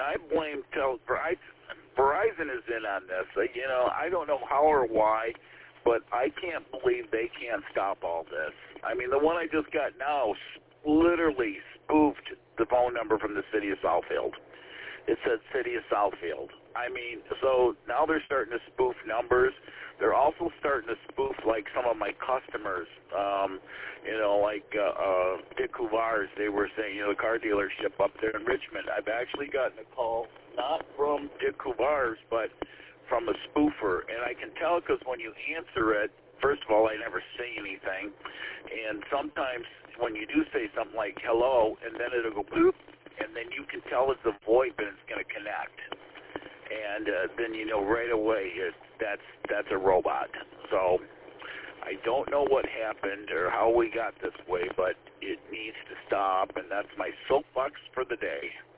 I blame Verizon is in on this. I don't know how or why, but I can't believe they can't stop all this. I mean, the one I just got now literally spoofed the phone number from the city of Southfield. It said City of Southfield. I mean, so now they're starting to spoof numbers. They're also starting to spoof, like, some of my customers. Like Dick Kuvars, they were saying, the car dealership up there in Richmond. I've actually gotten a call, not from Dick Kuvars, but from a spoofer. And I can tell because when you answer it, first of all, I never say anything. And sometimes when you do say something like hello, and then it'll go boop, and then you can tell it's a VoIP and it's going to connect. And then you know right away that's a robot. So I don't know what happened or how we got this way, but it needs to stop, and that's my soapbox for the day.